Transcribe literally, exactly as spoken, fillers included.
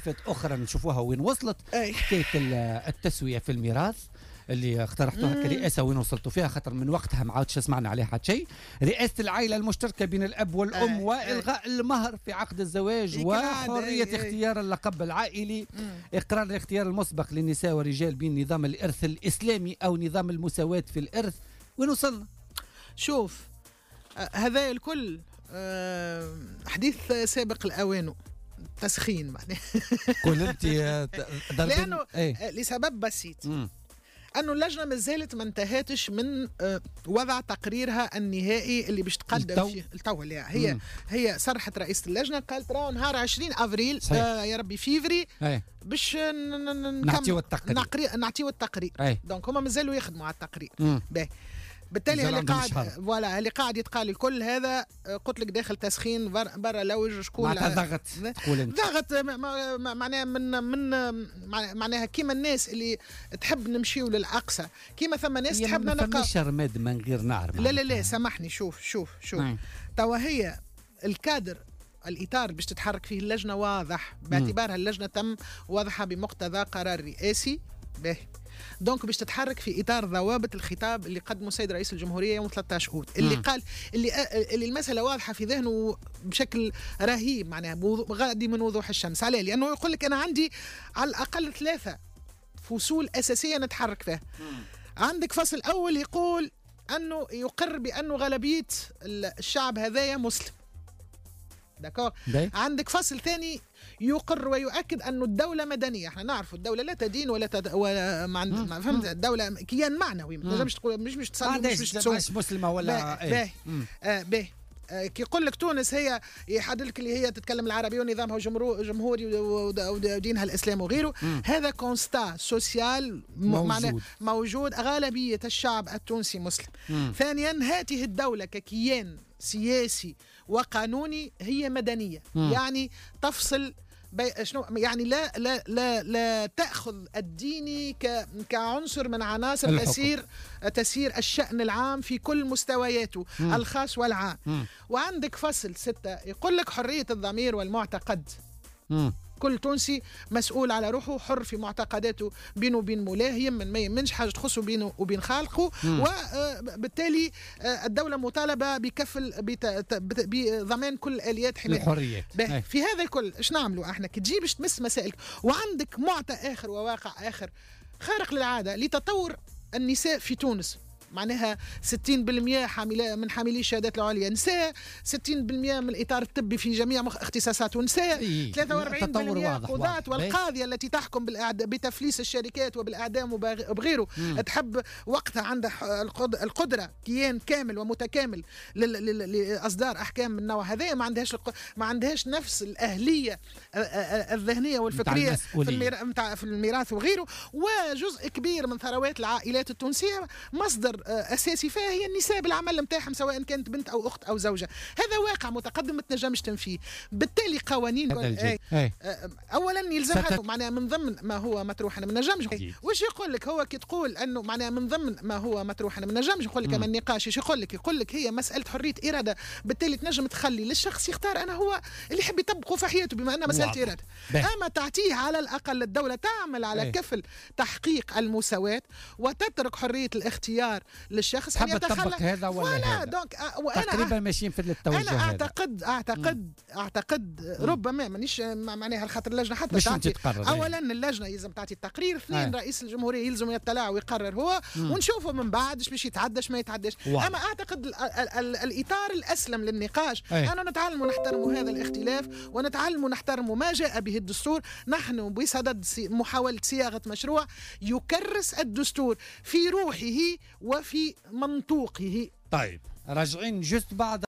ملفات أخرى نشوفوها وين وصلت. حكاية التسوية في الميراث اللي اقترحتوها كرئاسة وين وصلتوا فيها، خاطر من وقتها ما عاودش سمعنا عليها حتى شيء. رئاسة العائلة المشتركة بين الأب والأم أي. وإلغاء أي. المهر في عقد الزواج وحرية أي. اختيار اللقب العائلي. مم. إقرار الاختيار المسبق للنساء والرجال بين نظام الإرث الإسلامي أو نظام المساواة في الإرث. وين وصلنا؟ شوف آه هذا الكل آه حديث سابق الأوان، تسخين معناه. كل انت لأنه ايه؟ لسبب بسيط. مم. أنه اللجنة ما زالت ما انتهتش من وضع تقريرها النهائي اللي باش تقدم فيه التو. هي مم. هي صرحت رئيسة اللجنة قالت راهو نهار عشرين أفريل آه يا ربي فيفري باش نعطيو التقرير نعطيو التقرير. دونك هما مازالوا يخدموا على التقرير. باهي بالتالي اللي قاعد فوالا اللي قاعد يتقال الكل هذا قلت لك داخل تسخين برا لوج شكون معناتها ضغط تقول انت ضغط معناها من من معناها كيما الناس اللي تحب نمشيو للاقصى، كيما ثم ناس تحب نلقى ما فماش رماد من غير نار. لا لا لا سامحني، شوف شوف شوف توا هي الكادر الإطار باش تتحرك فيه اللجنة واضح باعتبارها اللجنة تم وضعها بمقتضى قرار رئاسي. باهي دونك باش تتحرك في اطار ضوابط الخطاب اللي قدمه السيد رئيس الجمهوريه يوم ثلاثة عشر أوت اللي م. قال اللي اللي المساله واضحه في ذهنه بشكل رهيب، معناها غادي من وضوح الشمس عليه، لانه يقول لك انا عندي على الاقل ثلاثه فصول اساسيه نتحرك فيها. عندك فصل اول يقول انه يقر بانه غالبيه الشعب هذايا مسلم. داكور. عندك فصل ثاني يقر ويؤكد أن الدولة مدنية. احنا نعرف الدولة لا تدين ولا تد... ولا ما عند... ما فهمت الدولة كيان معنوي، ما تنجمش تقول مش مش تصلي مش مش تصوم مش مسلمة ولا باهي باهي آه باهي آه كي يقول لك تونس هي يحدد لك اللي هي تتكلم العربية ونظامها جمهوري ودينها الإسلام وغيره. مم. هذا كونستا سوسيال موجود. موجود غالبية الشعب التونسي مسلم. مم. ثانيا هذه الدولة ككيان سياسي وقانوني هي مدنية. مم. يعني تفصل بي... شنو يعني لا لا لا لا تأخذ الديني ك... كعنصر من عناصر الحكم. تسير تسير الشأن العام في كل مستوياته. مم. الخاص والعام. مم. وعندك فصل ستة يقول لك حرية الضمير والمعتقد. مم. كل تونسي مسؤول على روحه، حر في معتقداته بينه وبين مولاه، يمن ما يمنش حاجه تخصه بينه وبين خالقه. وبالتالي الدوله مطالبه بكفل بضمان كل اليات حمايه الحريه. في هذا الكل ايش نعملوا احنا كي تجي باش تمس مسائل؟ وعندك معطى اخر وواقع اخر خارق للعاده لتطور النساء في تونس، معناها ستين بالمئة حاملة من حاملي الشهادات العليا نساء، ستين بالمئة من الإطار الطبي في جميع اختصاصات نساء، إيه. ثلاثة وأربعين بالمئة قضاة والقاضية التي تحكم بتفليس الشركات وبالإعدام وبغيره. مم. تحب وقتها عندها القدرة كيان كامل ومتكامل لإصدار أحكام من النوع هذا. ما عندهاش ما عندهاش نفس الأهلية الذهنية والفكرية في الميراث وغيره. وجزء كبير من ثروات العائلات التونسية مصدر أساسي فيها هي النساء بالعمل متاعهم، سواء كانت بنت أو أخت أو زوجة. هذا واقع متقدم ما تنجمش تنفيه. بالتالي قوانين اي اي أولا يلزمها معناها من ضمن ما هو مطروح. أنا ما نجمش وش يقول لك هو كي تقول أنه معناها من ضمن ما هو مطروح. أنا ما نجمش يقول لك أما النقاش ايش يقول لك؟ يقول لك هي مسألة حرية إرادة، بالتالي تنجم تخلي للشخص يختار أنا هو اللي يحب يطبقه في حياته بما أنها مسألة إرادة. أما تعطيه على الأقل الدولة تعمل على كفل تحقيق المساواة وتترك حرية الاختيار للشخص حب تطبق هذا ولا هذا. دونك تقريبا ماشيين في التوجه هذا. انا اعتقد اعتقد مم. اعتقد ربما مانيش معناها الخاطر اللجنه حتى تعطي اولا اللجنه يلزم تعطي التقرير، اثنين آه. رئيس الجمهوريه يلزم يطلع ويقرر هو. مم. ونشوفه من بعد ايش باش يتعداش ما يتعداش. واو. اما اعتقد ال ال ال الاطار الاسلم للنقاش آه. انا نتعلم ونحترم هذا الاختلاف ونتعلم ونحترم ما جاء به الدستور. نحن بصدد محاوله صياغه مشروع يكرس الدستور في روحه وفي منطوقه. طيب راجعين جست بعد